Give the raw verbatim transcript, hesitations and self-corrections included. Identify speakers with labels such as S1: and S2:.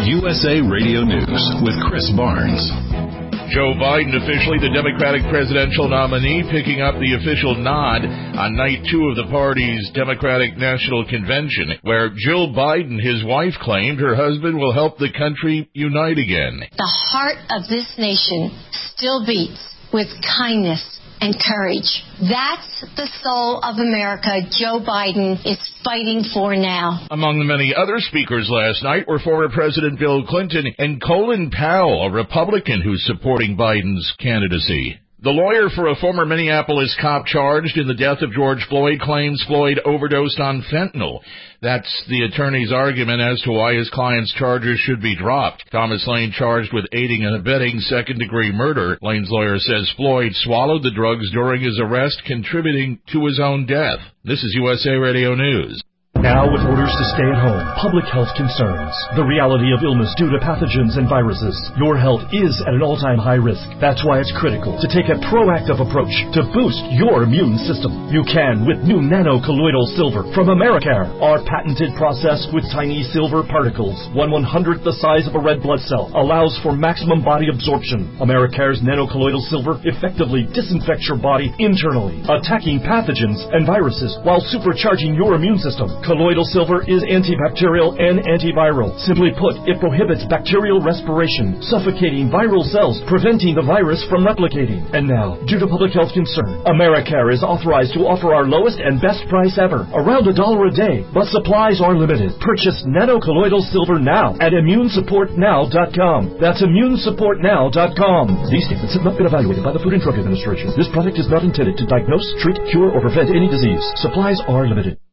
S1: U S A Radio News with Chris Barnes.
S2: Joe Biden, officially the Democratic presidential nominee, picking up the official nod on night two of the party's Democratic National Convention, where Jill Biden, his wife, claimed her husband will help the country unite again.
S3: The heart of this nation still beats with kindness and courage. That's the soul of America Joe Biden is fighting for now.
S2: Among the many other speakers last night were former President Bill Clinton and Colin Powell, a Republican who's supporting Biden's candidacy. The lawyer for a former Minneapolis cop charged in the death of George Floyd claims Floyd overdosed on fentanyl. That's the attorney's argument as to why his client's charges should be dropped. Thomas Lane charged with aiding and abetting second-degree murder. Lane's lawyer says Floyd swallowed the drugs during his arrest, contributing to his own death. This is U S A Radio News.
S4: Now, with orders to stay at home, public health concerns, the reality of illness due to pathogens and viruses, your health is at an all-time high risk. That's why it's critical to take a proactive approach to boost your immune system. You can with new nano-colloidal silver from Americare. Our patented process with tiny silver particles, one one-hundredth the size of a red blood cell, allows for maximum body absorption. Americare's nano-colloidal silver effectively disinfects your body internally, attacking pathogens and viruses while supercharging your immune system. Colloidal silver is antibacterial and antiviral. Simply put, it prohibits bacterial respiration, suffocating viral cells, preventing the virus from replicating. And now, due to public health concern, Americare is authorized to offer our lowest and best price ever, around a dollar a day, but supplies are limited. Purchase nano-colloidal silver now at immune support now dot com. That's immune support now dot com. These statements have not been evaluated by the Food and Drug Administration. This product is not intended to diagnose, treat, cure, or prevent any disease. Supplies are limited.